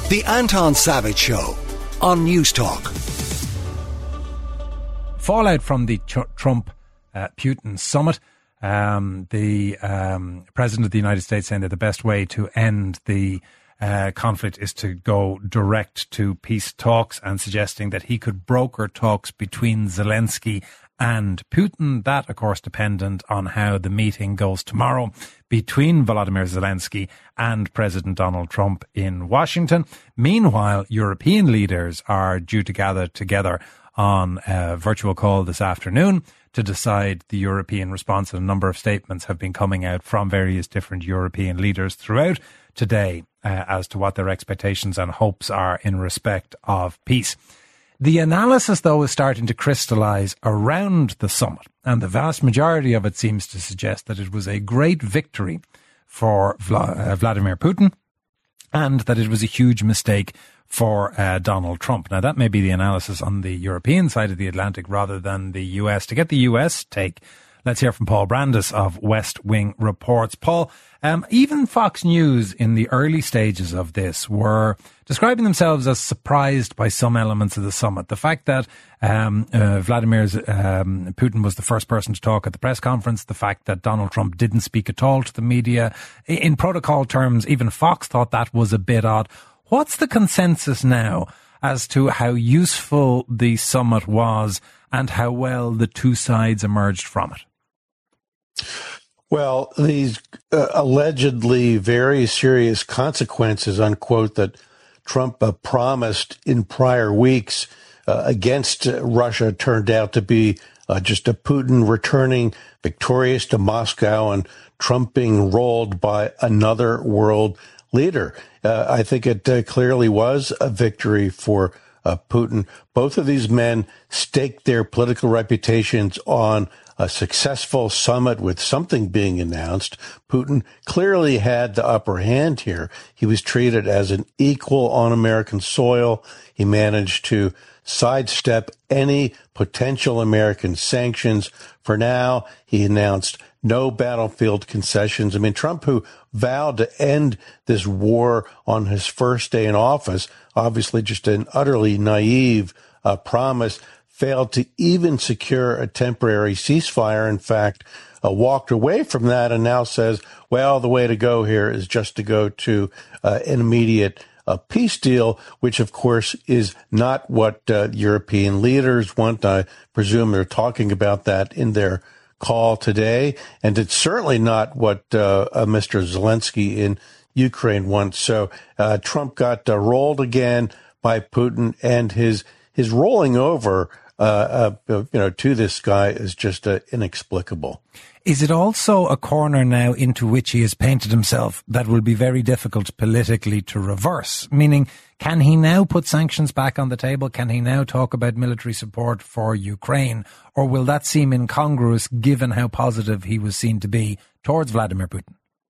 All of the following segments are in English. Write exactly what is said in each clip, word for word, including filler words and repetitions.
The Anton Savage Show on News Talk. Fallout from the Ch- Trump-Putin uh, summit. Um, the um, President of the United States saying that the best way to end the uh, conflict is to go direct to peace talks, and suggesting that he could broker talks between Zelensky and Putin. That, of course, dependent on how the meeting goes tomorrow between Volodymyr Zelensky and President Donald Trump in Washington. Meanwhile, European leaders are due to gather together on a virtual call this afternoon to decide the European response. And a number of statements have been coming out from various different European leaders throughout today uh, as to what their expectations and hopes are in respect of peace. The analysis, though, is starting to crystallise around the summit, and the vast majority of it seems to suggest that it was a great victory for Vla- uh, Vladimir Putin, and that it was a huge mistake for uh, Donald Trump. Now, that may be the analysis on the European side of the Atlantic rather than the U S. To get the U S take, let's hear from Paul Brandis of West Wing Reports. Paul, um, even Fox News in the early stages of this were describing themselves as surprised by some elements of the summit. The fact that um, uh, Vladimir um, Putin was the first person to talk at the press conference, the fact that Donald Trump didn't speak at all to the media. In protocol terms, even Fox thought that was a bit odd. What's the consensus now as to how useful the summit was and how well the two sides emerged from it? Well, these uh, allegedly very serious consequences, unquote, that Trump uh, promised in prior weeks uh, against uh, Russia turned out to be uh, just a Putin returning victorious to Moscow and Trump being rolled by another world leader. Uh, I think it uh, clearly was a victory for uh, Putin. Both of these men staked their political reputations on a successful summit with something being announced. Putin clearly had the upper hand here. He was treated as an equal on American soil. He managed to sidestep any potential American sanctions. For now, he announced no battlefield concessions. I mean, Trump, who vowed to end this war on his first day in office, obviously just an utterly naive uh, promise, failed to even secure a temporary ceasefire. In fact, uh, walked away from that and now says, well, the way to go here is just to go to uh, an immediate uh, peace deal, which, of course, is not what uh, European leaders want. I presume they're talking about that in their call today. And it's certainly not what uh, uh, Mister Zelensky in Ukraine wants. So uh, Trump got uh, rolled again by Putin, and his his rolling over Uh, uh, you know, to this guy is just uh, inexplicable. Is it also a corner now into which he has painted himself that will be very difficult politically to reverse? Meaning, can he now put sanctions back on the table? Can he now talk about military support for Ukraine? Or will that seem incongruous given how positive he was seen to be towards Vladimir Putin?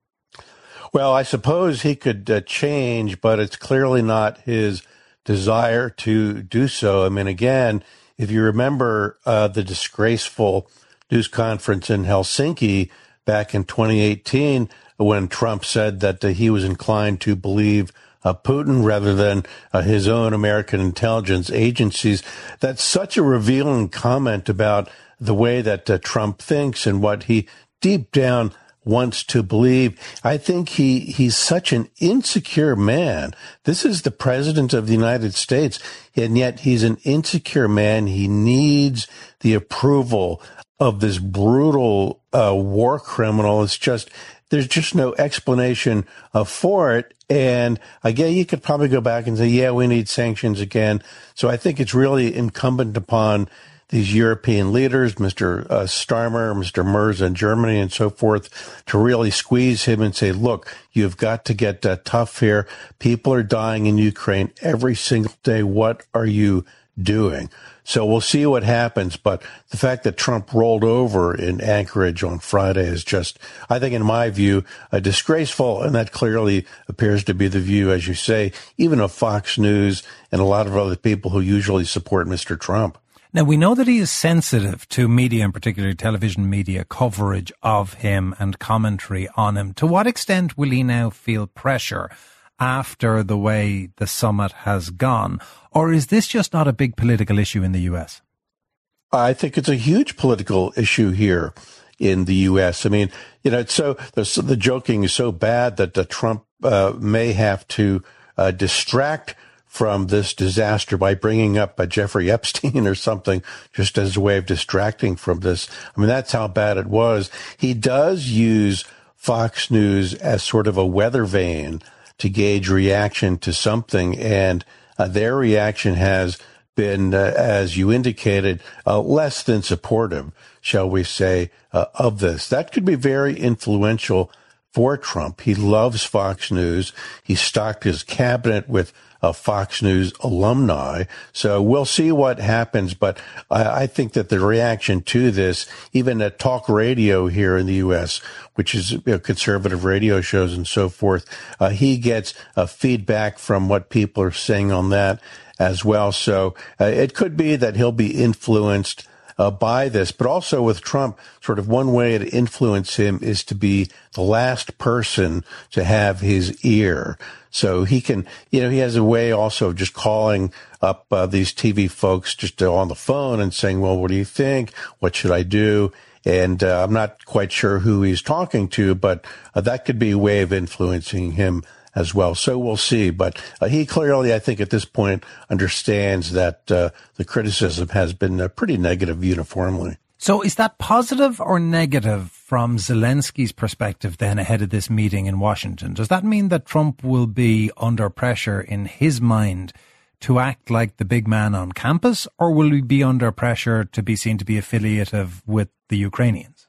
Well, I suppose he could uh, change, but it's clearly not his desire to do so. I mean, again, if you remember uh, the disgraceful news conference in Helsinki back in twenty eighteen, when Trump said that uh, he was inclined to believe uh, Putin rather than uh, his own American intelligence agencies, that's such a revealing comment about the way that uh, Trump thinks and what he deep down wants to believe. I think he, he's such an insecure man. This is the president of the United States, and yet he's an insecure man. He needs the approval of this brutal uh, war criminal. It's just, there's just no explanation uh, for it. And again, you could probably go back and say, yeah, we need sanctions again. So I think it's really incumbent upon these European leaders, Mister Uh, Starmer, Mister Merz in Germany and so forth, to really squeeze him and say, look, you've got to get uh, tough here. People are dying in Ukraine every single day. What are you doing? So we'll see what happens. But the fact that Trump rolled over in Anchorage on Friday is just, I think, in my view, uh, disgraceful. And that clearly appears to be the view, as you say, even of Fox News and a lot of other people who usually support Mister Trump. Now, we know that he is sensitive to media, in particular television media, coverage of him and commentary on him. To what extent will he now feel pressure after the way the summit has gone? Or is this just not a big political issue in the U S? I think it's a huge political issue here in the U S. I mean, you know, it's so the, the joking is so bad that uh, Trump uh, may have to uh, distract from this disaster by bringing up uh, Jeffrey Epstein or something, just as a way of distracting from this. I mean, that's how bad it was. He does use Fox News as sort of a weather vane to gauge reaction to something, and uh, their reaction has been, uh, as you indicated, uh, less than supportive, shall we say, uh, of this. That could be very influential for Trump. He loves Fox News. He stocked his cabinet with uh, Fox News alumni. So we'll see what happens. But I, I think that the reaction to this, even at talk radio here in the U S, which is, you know, conservative radio shows and so forth, uh, he gets uh, feedback from what people are saying on that as well. So uh, it could be that he'll be influenced uh, by this, but also with Trump, sort of one way to influence him is to be the last person to have his ear. So he can, you know, he has a way also of just calling up uh, these T V folks just on the phone and saying, well, what do you think? What should I do? And uh, I'm not quite sure who he's talking to, but uh, that could be a way of influencing him as well. So we'll see. But uh, he clearly, I think at this point, understands that uh, the criticism has been uh, pretty negative uniformly. So is that positive or negative from Zelensky's perspective then ahead of this meeting in Washington? Does that mean that Trump will be under pressure in his mind to act like the big man on campus, or will he be under pressure to be seen to be affiliative with the Ukrainians?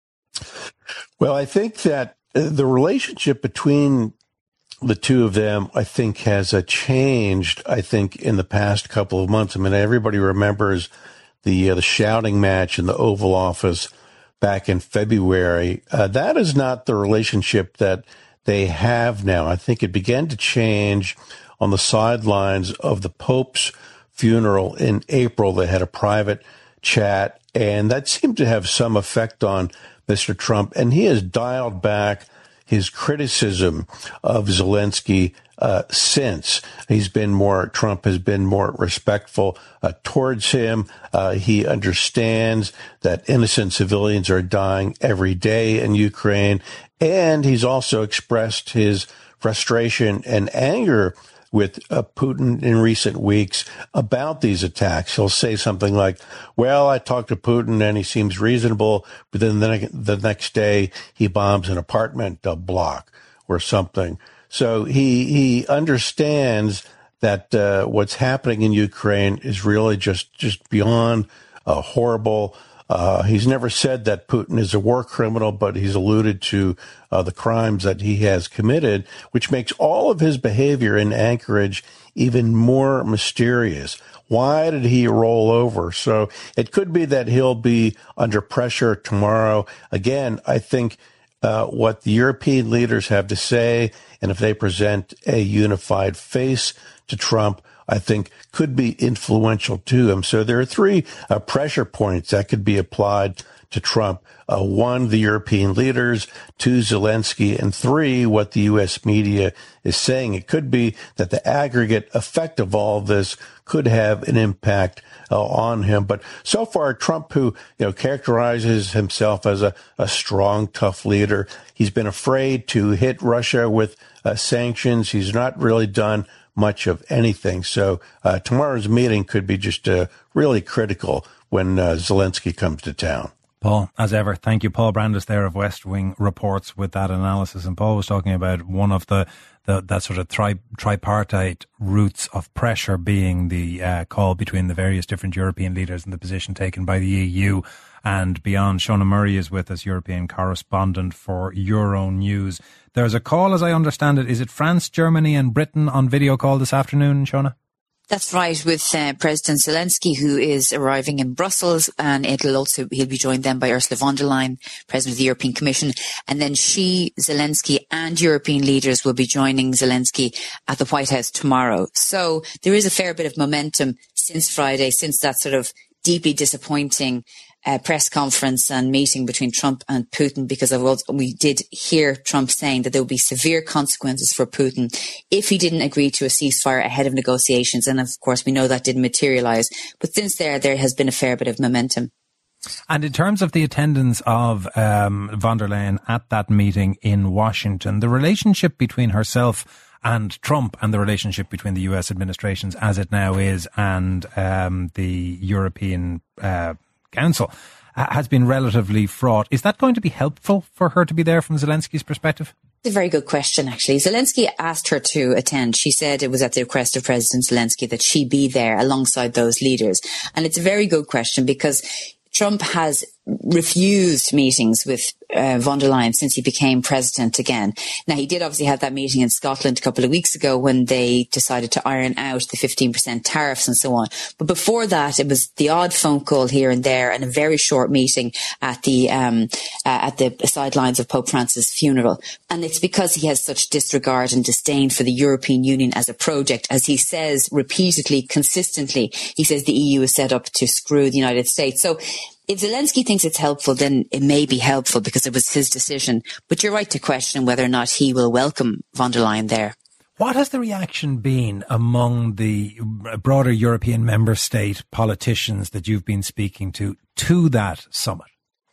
Well, I think that the relationship between the two of them, I think, has uh, changed, I think, in the past couple of months. I mean, everybody remembers the uh, the shouting match in the Oval Office back in February. Uh, that is not the relationship that they have now. I think it began to change on the sidelines of the Pope's funeral in April. They had a private chat, and that seemed to have some effect on Mister Trump, and he has dialed back his criticism of Zelensky uh, since. He's been more, Trump has been more respectful uh, towards him. Uh, he understands that innocent civilians are dying every day in Ukraine. And he's also expressed his frustration and anger with uh, Putin in recent weeks about these attacks. He'll say something like, well, I talked to Putin and he seems reasonable, but then the, ne- the next day he bombs an apartment uh, block or something. So he he understands that uh, what's happening in Ukraine is really just, just beyond uh, horrible. Uh, he's never said that Putin is a war criminal, but he's alluded to uh, the crimes that he has committed, which makes all of his behavior in Anchorage even more mysterious. Why did he roll over? So it could be that he'll be under pressure tomorrow. Again, I think uh, what the European leaders have to say, and if they present a unified face to Trump, I think could be influential to him. So there are three uh, pressure points that could be applied to Trump. Uh, one, the European leaders, two, Zelensky, and three, what the U S media is saying. It could be that the aggregate effect of all of this could have an impact uh, on him. But so far, Trump, who, you know, characterizes himself as a, a strong, tough leader, he's been afraid to hit Russia with uh, sanctions. He's not really done much of anything. So uh, tomorrow's meeting could be just uh, really critical when uh, Zelensky comes to town. Paul, as ever, thank you. Paul Brandis there of West Wing Reports with that analysis. And Paul was talking about one of the, the that sort of tri- tripartite routes of pressure being the uh, call between the various different European leaders and the position taken by the E U and beyond. Shona Murray is with us, European correspondent for Euronews. There's a call, as I understand it. Is it France, Germany and Britain on video call this afternoon, Shona? That's right, with uh, President Zelensky, who is arriving in Brussels, and it'll also he'll be joined then by Ursula von der Leyen, President of the European Commission, and then she, Zelensky, and European leaders will be joining Zelensky at the White House tomorrow. So there is a fair bit of momentum since Friday, since that sort of deeply disappointing uh, press conference and meeting between Trump and Putin, because of what we did hear Trump saying that there would be severe consequences for Putin if he didn't agree to a ceasefire ahead of negotiations. And of course, we know that didn't materialise. But since there, there has been a fair bit of momentum. And in terms of the attendance of um, von der Leyen at that meeting in Washington, the relationship between herself and Trump and the relationship between the U S administrations as it now is and um, the European uh, Council uh, has been relatively fraught. Is that going to be helpful for her to be there from Zelensky's perspective? It's a very good question, actually. Zelensky asked her to attend. She said it was at the request of President Zelensky that she be there alongside those leaders. And it's a very good question because Trump has refused meetings with uh, von der Leyen since he became president again. Now, he did obviously have that meeting in Scotland a couple of weeks ago when they decided to iron out the fifteen percent tariffs and so on. But before that, it was the odd phone call here and there and a very short meeting at the um, uh, at the sidelines of Pope Francis' funeral. And it's because he has such disregard and disdain for the European Union as a project. As he says repeatedly, consistently, he says the E U is set up to screw the United States. So if Zelensky thinks it's helpful, then it may be helpful because it was his decision. But you're right to question whether or not he will welcome von der Leyen there. What has the reaction been among the broader European member state politicians that you've been speaking to, to that summit?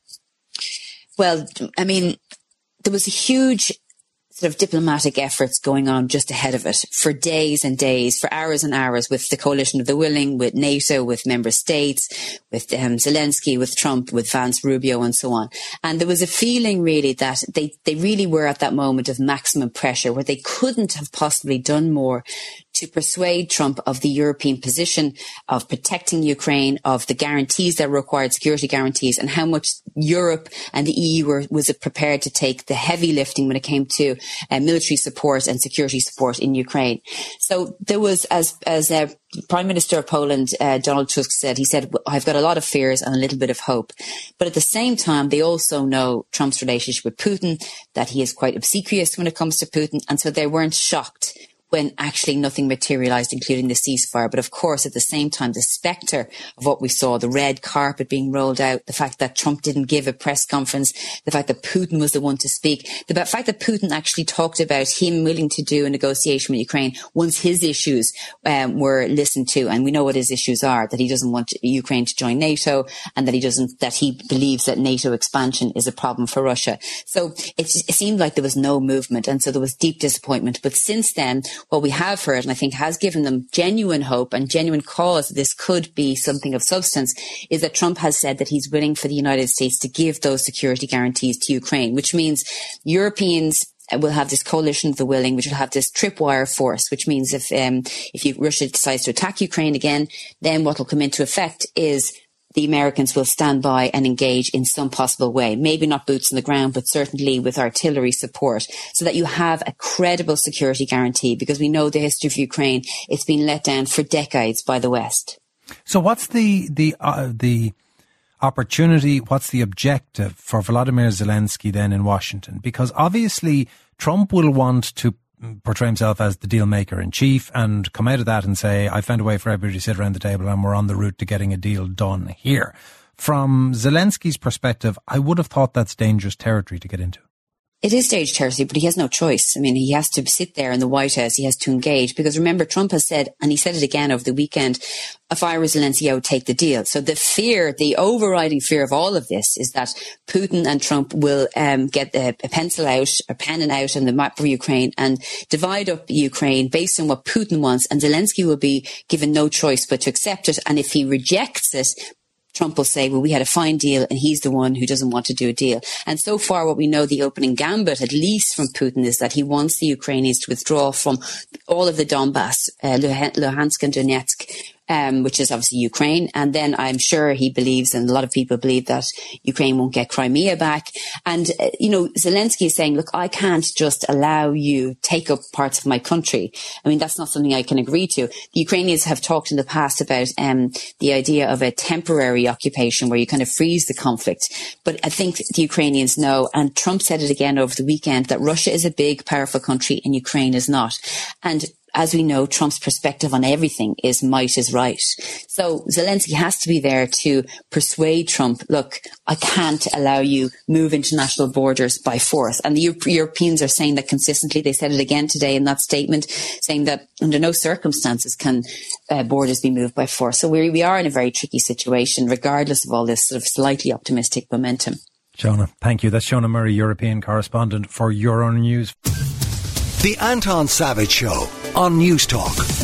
Well, I mean, there was a huge sort of diplomatic efforts going on just ahead of it for days and days, for hours and hours, with the coalition of the willing, with NATO, with member states, with um, Zelensky, with Trump, with Vance, Rubio, and so on. And there was a feeling really that they, they really were at that moment of maximum pressure where they couldn't have possibly done more to persuade Trump of the European position of protecting Ukraine, of the guarantees that required, security guarantees, and how much Europe and the E U were was prepared to take the heavy lifting when it came to uh, military support and security support in Ukraine. So there was, as as uh, Prime Minister of Poland, uh, Donald Tusk said, he said, I've got a lot of fears and a little bit of hope. But at the same time, they also know Trump's relationship with Putin, that he is quite obsequious when it comes to Putin. And so they weren't shocked when actually nothing materialized, including the ceasefire. But of course, at the same time, the spectre of what we saw, the red carpet being rolled out, the fact that Trump didn't give a press conference, the fact that Putin was the one to speak, the fact that Putin actually talked about him willing to do a negotiation with Ukraine once his issues um, were listened to. And we know what his issues are, that he doesn't want Ukraine to join NATO and that he doesn't, that he believes that NATO expansion is a problem for Russia. So it, it seemed like there was no movement. And so there was deep disappointment. But since then, what we have heard, and I think has given them genuine hope and genuine cause that this could be something of substance, is that Trump has said that he's willing for the United States to give those security guarantees to Ukraine, which means Europeans will have this coalition of the willing, which will have this tripwire force, which means if um, if you, Russia decides to attack Ukraine again, then what will come into effect is the Americans will stand by and engage in some possible way, maybe not boots on the ground, but certainly with artillery support, so that you have a credible security guarantee, because we know the history of Ukraine. It's been let down for decades by the West. So what's the the uh, the opportunity, what's the objective for Volodymyr Zelensky then in Washington? Because obviously Trump will want to portray himself as the deal maker in chief and come out of that and say, I found a way for everybody to sit around the table and we're on the route to getting a deal done here. From Zelensky's perspective, I would have thought that's dangerous territory to get into. It is stage territory, but he has no choice. I mean, he has to sit there in the White House. He has to engage, because remember, Trump has said, and he said it again over the weekend, if I were Zelensky, I would take the deal. So the fear, the overriding fear of all of this is that Putin and Trump will um, get a, a pencil out, a pen and out on the map for Ukraine and divide up Ukraine based on what Putin wants. And Zelensky will be given no choice but to accept it. And if he rejects it, Trump will say, well, we had a fine deal and he's the one who doesn't want to do a deal. And so far, what we know, the opening gambit, at least from Putin, is that he wants the Ukrainians to withdraw from all of the Donbass, uh, Luhansk and Donetsk, Um, which is obviously Ukraine. And then I'm sure he believes, and a lot of people believe, that Ukraine won't get Crimea back. And, uh, you know, Zelensky is saying, look, I can't just allow you take up parts of my country. I mean, that's not something I can agree to. The Ukrainians have talked in the past about um, the idea of a temporary occupation where you kind of freeze the conflict. But I think the Ukrainians know, and Trump said it again over the weekend, that Russia is a big, powerful country and Ukraine is not. And as we know, Trump's perspective on everything is might is right. So Zelensky has to be there to persuade Trump, look, I can't allow you move international borders by force. And the Euro- Europeans are saying that consistently. They said it again today in that statement, saying that under no circumstances can uh, borders be moved by force. So we, we are in a very tricky situation, regardless of all this sort of slightly optimistic momentum. Shona, thank you. That's Shona Murray, European correspondent for Euronews. The Anton Savage Show on News Talk.